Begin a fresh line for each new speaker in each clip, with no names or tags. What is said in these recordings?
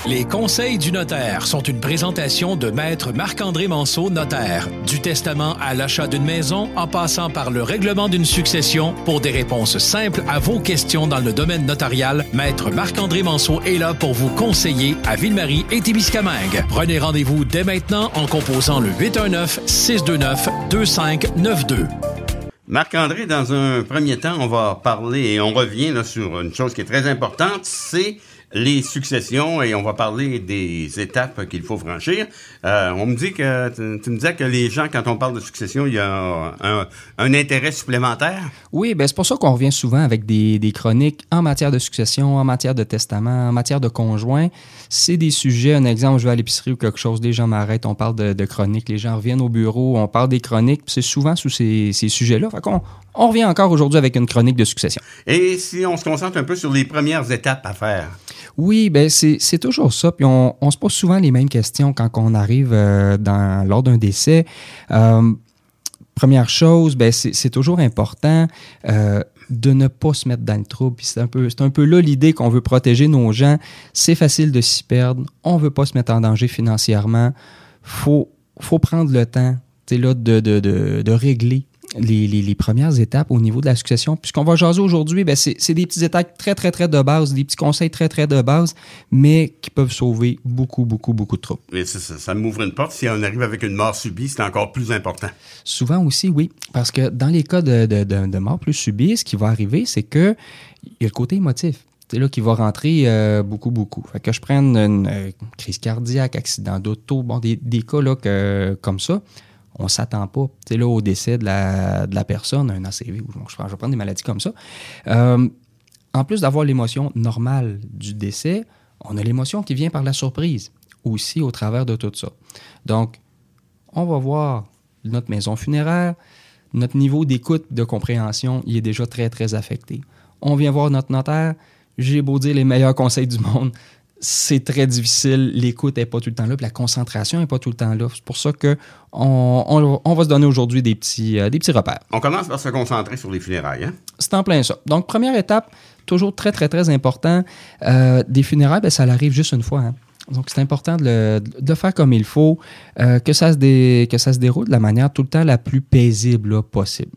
Les conseils du notaire sont une présentation de Maître Marc-André Manceau, notaire. Du testament à l'achat d'une maison, en passant par le règlement d'une succession, pour des réponses simples à vos questions dans le domaine notarial, Maître Marc-André Manceau est là pour vous conseiller à Ville-Marie et Témiscamingue. Prenez rendez-vous dès maintenant en composant le 819-629-2592.
Marc-André, dans un premier temps, on va parler et on revient là, sur une chose qui est très importante, c'est les successions, et on va parler des étapes qu'il faut franchir. On me dit que tu me disais que les gens, quand on parle de succession, il y a un intérêt supplémentaire.
Oui, bien c'est pour ça qu'on revient souvent avec des chroniques en matière de succession, en matière de testament, en matière de conjoint. C'est des sujets, un exemple, je vais à l'épicerie ou quelque chose, les gens m'arrêtent, on parle de chroniques, les gens reviennent au bureau, on parle des chroniques, puis c'est souvent sous ces sujets-là. Fait qu'on revient encore aujourd'hui avec une chronique de succession.
Et si on se concentre un peu sur les premières étapes à faire?
Oui, bien c'est toujours ça. Puis on se pose souvent les mêmes questions quand on arrive lors d'un décès. Première chose, bien, c'est toujours important de ne pas se mettre dans le trouble. Puis c'est un peu là l'idée qu'on veut protéger nos gens. C'est facile de s'y perdre. On ne veut pas se mettre en danger financièrement. Faut prendre le temps là, de régler les premières étapes au niveau de la succession. Puis ce qu'on va jaser aujourd'hui, bien, c'est des petites étapes très, très, très de base, des petits conseils très, très de base, mais qui peuvent sauver beaucoup, beaucoup, beaucoup de troubles.
Mais ça m'ouvre une porte. Si on arrive avec une mort subie, c'est encore plus important.
Souvent aussi, oui. Parce que dans les cas de mort plus subie, ce qui va arriver, c'est que il y a le côté émotif. C'est là qui va rentrer beaucoup, beaucoup. Fait que je prenne une crise cardiaque, accident d'auto, bon, des cas là, comme ça. On ne s'attend pas là, au décès de la personne, un ACV, ou je vais prendre des maladies comme ça. En plus d'avoir l'émotion normale du décès, on a l'émotion qui vient par la surprise aussi au travers de tout ça. Donc, on va voir notre maison funéraire, notre niveau d'écoute, de compréhension, il est déjà très, très affecté. On vient voir notre notaire, j'ai beau dire les meilleurs conseils du monde, c'est très difficile, l'écoute n'est pas tout le temps là, puis la concentration n'est pas tout le temps là. C'est pour ça qu'on va se donner aujourd'hui des petits repères.
On commence par se concentrer sur les funérailles, hein?
C'est en plein ça. Donc, première étape, toujours très, très, très important, des funérailles, bien, ça arrive juste une fois, hein? Donc, c'est important de le faire comme il faut, que ça se déroule de la manière tout le temps la plus paisible là, possible.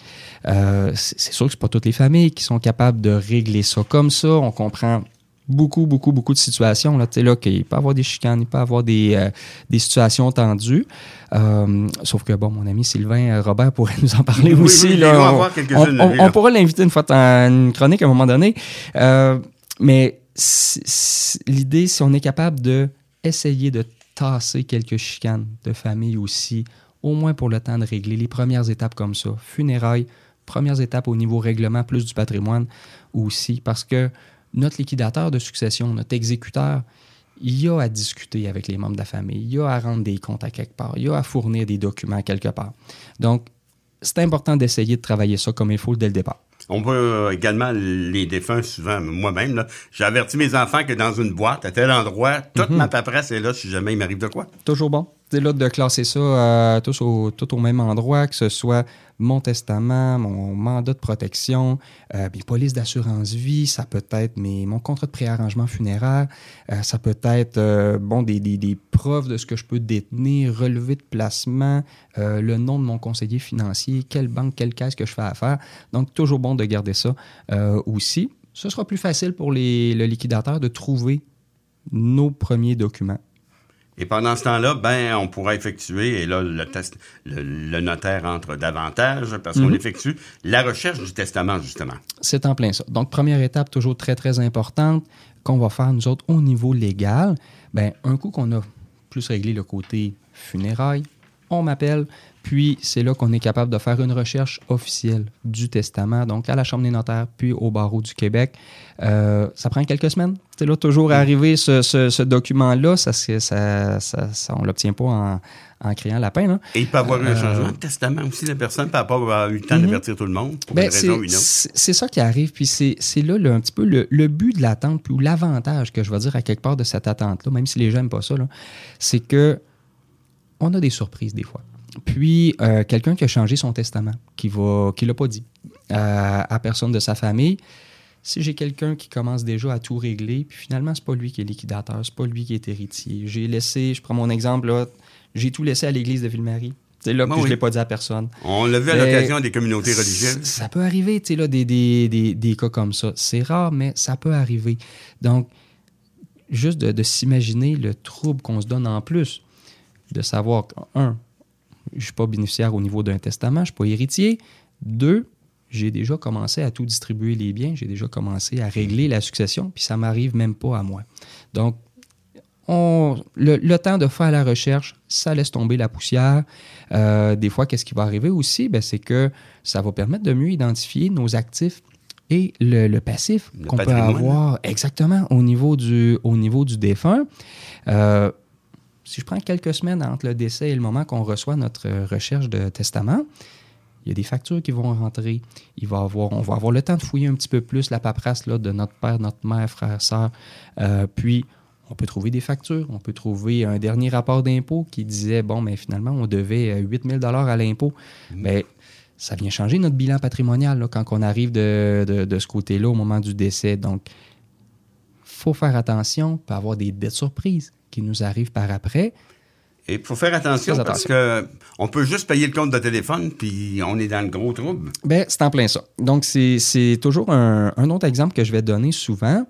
C'est sûr que ce n'est pas toutes les familles qui sont capables de régler ça comme ça. On comprend beaucoup, beaucoup, beaucoup de situations. Là, qu'il peut y avoir des chicanes, il peut y avoir des situations tendues. Sauf que, bon, mon ami Sylvain Robert pourrait nous en parler aussi.
Oui,
là, on pourra l'inviter une fois dans une chronique à un moment donné. Mais l'idée, si on est capable d'essayer de tasser quelques chicanes de famille aussi, au moins pour le temps de régler les premières étapes comme ça, funérailles, premières étapes au niveau règlement, plus du patrimoine aussi, parce que notre liquidateur de succession, notre exécuteur, il y a à discuter avec les membres de la famille, il y a à rendre des comptes à quelque part, il y a à fournir des documents quelque part. Donc, c'est important d'essayer de travailler ça comme il faut dès le départ.
On voit également les défunts, souvent, moi-même, là, j'ai averti mes enfants que dans une boîte, à tel endroit, toute ma paperasse est là si jamais il m'arrive de quoi.
Toujours bon. C'est là de classer ça tout au même endroit, que ce soit mon testament, mon mandat de protection, mes polices d'assurance vie, ça peut être mon contrat de préarrangement funéraire, ça peut être des preuves de ce que je peux détenir, relevé de placement, le nom de mon conseiller financier, quelle banque, quelle caisse que je fais affaire. Donc, toujours bon de garder ça aussi. Ce sera plus facile pour le liquidateur de trouver nos premiers documents.
Et pendant ce temps-là, on pourra effectuer, et là, le notaire entre davantage, parce qu'on effectue la recherche du testament, justement.
C'est en plein ça. Donc, première étape, toujours très, très importante, qu'on va faire, nous autres, au niveau légal. Un coup qu'on a plus réglé le côté funérailles, on m'appelle, puis c'est là qu'on est capable de faire une recherche officielle du testament, donc à la Chambre des notaires, puis au Barreau du Québec. Ça prend quelques semaines. C'est là toujours arriver ce document-là, on ne l'obtient pas en créant la peine. Hein.
Et il peut y avoir eu un changement de testament aussi. La personne ne peut pas avoir eu le temps d'avertir tout le monde pour une raison ou une autre.
C'est ça qui arrive, puis c'est là un petit peu le but de l'attente, puis ou l'avantage que je vais dire à quelque part de cette attente-là, même si les gens n'aiment pas ça, là, c'est que on a des surprises des fois. Puis, quelqu'un qui a changé son testament, qui l'a pas dit à personne de sa famille, Si j'ai quelqu'un qui commence déjà à tout régler, puis finalement, c'est pas lui qui est liquidateur, c'est pas lui qui est héritier. Je prends mon exemple, là, j'ai tout laissé à l'église de Ville-Marie. C'est là, puis je l'ai pas dit à personne.
On l'a vu à l'occasion des communautés religieuses.
Ça peut arriver, tu sais, là, des cas comme ça. C'est rare, mais ça peut arriver. Donc, juste de s'imaginer le trouble qu'on se donne en plus, de savoir qu'un, je suis pas bénéficiaire au niveau d'un testament, je suis pas héritier. 2, j'ai déjà commencé à tout distribuer les biens, j'ai déjà commencé à régler la succession, puis ça m'arrive même pas à moi. Donc, le temps de faire la recherche, ça laisse tomber la poussière. Des fois, qu'est-ce qui va arriver aussi? Ben, c'est que ça va permettre de mieux identifier nos actifs et le passif qu'on peut avoir exactement au niveau du défunt. Si je prends quelques semaines entre le décès et le moment qu'on reçoit notre recherche de testament, il y a des factures qui vont rentrer. On va avoir le temps de fouiller un petit peu plus la paperasse là, de notre père, notre mère, frère, sœur. Puis, on peut trouver des factures. On peut trouver un dernier rapport d'impôt qui disait, bon, mais finalement, on devait 8 000 $ à l'impôt. Mais ça vient changer notre bilan patrimonial là, quand on arrive de ce côté-là au moment du décès. Donc, il faut faire attention. Il peut y avoir des dettes surprises qui nous arrivent par après.
Et il faut faire attention parce qu'on peut juste payer le compte de téléphone puis on est dans le gros trouble.
Bien, c'est en plein ça. Donc, c'est toujours un autre exemple que je vais donner souvent.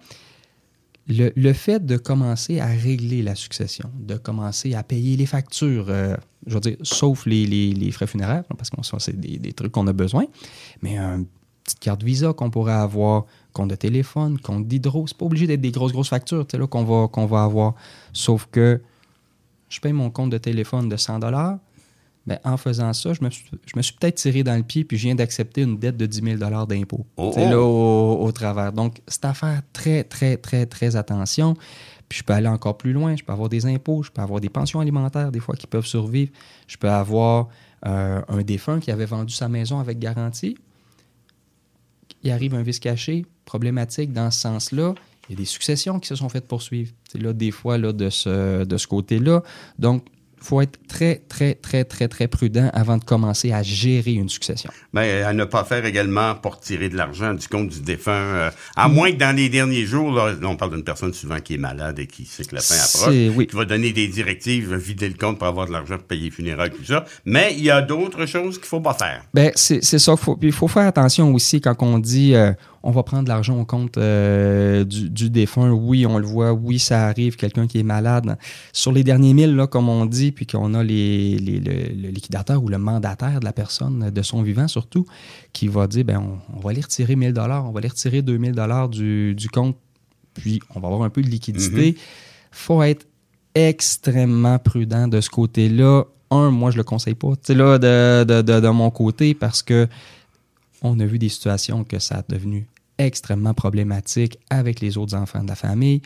Le fait de commencer à régler la succession, de commencer à payer les factures, je veux dire, sauf les frais funéraires, parce que ça, c'est des trucs qu'on a besoin, mais une petite carte Visa qu'on pourrait avoir, compte de téléphone, compte d'hydro, c'est pas obligé d'être des grosses factures là, qu'on va avoir. Sauf que je paye mon compte de téléphone de 100 $, bien, en faisant ça, je me suis peut-être tiré dans le pied puis je viens d'accepter une dette de 10 000 $ d'impôt. C'est là au travers. Donc, c'est à faire très, très, très, très attention. Puis je peux aller encore plus loin. Je peux avoir des impôts, je peux avoir des pensions alimentaires des fois qui peuvent survivre. Je peux avoir un défunt qui avait vendu sa maison avec garantie. Il arrive un vice caché, problématique dans ce sens-là. Il y a des successions qui se sont faites poursuivre. C'est là, des fois, là, de ce côté-là. Donc, il faut être très, très, très, très, très prudent avant de commencer à gérer une succession.
Bien, à ne pas faire également pour retirer de l'argent du compte du défunt. À moins que dans les derniers jours, là, on parle d'une personne souvent qui est malade et qui sait que la fin approche, qui va donner des directives, vider le compte pour avoir de l'argent pour payer les funérailles, tout ça. Mais il y a d'autres choses qu'il ne faut pas faire.
Bien, c'est ça. Il faut faire attention aussi quand on dit... on va prendre de l'argent au compte du défunt. Oui, on le voit. Oui, ça arrive. Quelqu'un qui est malade. Sur les derniers 1000, là, comme on dit, puis qu'on a le liquidateur ou le mandataire de la personne, de son vivant surtout, qui va dire, bien, on va aller retirer 1 000 $, on va aller retirer 2 000 $ du compte, puis on va avoir un peu de liquidité. Il faut être extrêmement prudent de ce côté-là. Moi, je le conseille pas. Tu sais, là, de mon côté, parce que on a vu des situations que ça a devenu extrêmement problématique avec les autres enfants de la famille.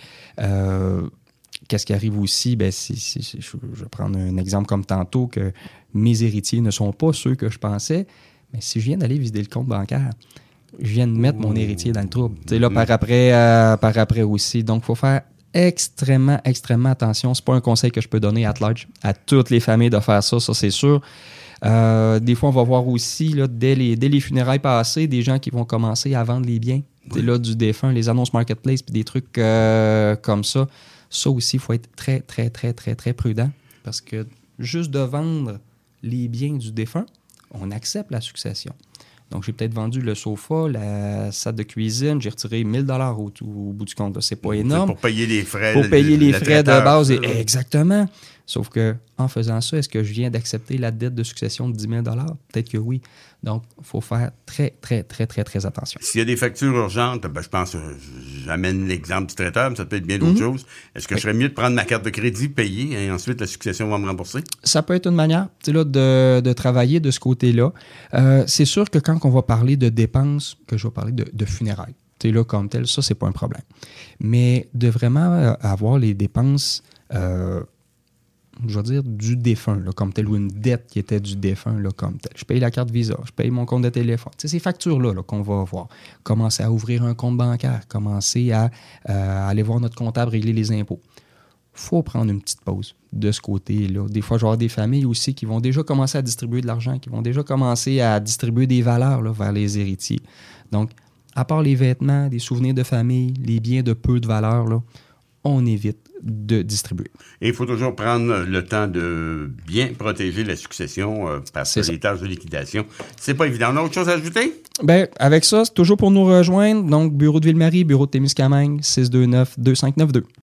Qu'est-ce qui arrive aussi? Ben, je vais prendre un exemple comme tantôt, que mes héritiers ne sont pas ceux que je pensais, mais si je viens d'aller vider le compte bancaire, je viens de mettre mon héritier dans le trouble. Tu sais, là, par après aussi. Donc, il faut faire extrêmement, extrêmement attention. C'est pas un conseil que je peux donner at large à toutes les familles de faire ça c'est sûr. Des fois, on va voir aussi, là, dès les funérailles passées, des gens qui vont commencer à vendre les biens là, du défunt, les annonces marketplace, puis des trucs comme ça. Ça aussi, il faut être très, très, très, très, très prudent parce que juste de vendre les biens du défunt, on accepte la succession. Donc, j'ai peut-être vendu le sofa, la salle de cuisine, j'ai retiré 1 000 $ au bout du compte. Là, c'est pas énorme.
Pour payer les frais.
Pour payer les frais de base. Exactement. Sauf que en faisant ça, est-ce que je viens d'accepter la dette de succession de 10 000 $? Peut-être que oui. Donc, il faut faire très, très, très, très, très attention.
S'il y a des factures urgentes, ben, je pense, j'amène l'exemple du traiteur, mais ça peut être bien d'autres choses. Est-ce que je serais mieux de prendre ma carte de crédit, payer, et ensuite la succession va me rembourser? Ça
peut être une manière là, de travailler de ce côté-là. C'est sûr que quand on va parler de dépenses, que je vais parler de funérailles, là, comme tel, ça, c'est pas un problème. Mais de vraiment avoir les dépenses... je veux dire, du défunt, là, comme tel, ou une dette qui était du défunt, là, comme tel. Je paye la carte Visa, je paye mon compte de téléphone. C'est ces factures-là là, qu'on va voir. Commencer à ouvrir un compte bancaire, commencer à aller voir notre comptable régler les impôts. Il faut prendre une petite pause de ce côté-là. Des fois, je vais avoir des familles aussi qui vont déjà commencer à distribuer de l'argent, qui vont déjà commencer à distribuer des valeurs là, vers les héritiers. Donc, à part les vêtements, des souvenirs de famille, les biens de peu de valeur, là, on évite de distribuer.
Et il faut toujours prendre le temps de bien protéger la succession parce que les tâches de liquidation, c'est pas évident. On a autre chose à ajouter?
Ben, avec ça, c'est toujours pour nous rejoindre. Donc, bureau de Ville-Marie, bureau de Témiscamingue, 629-2592.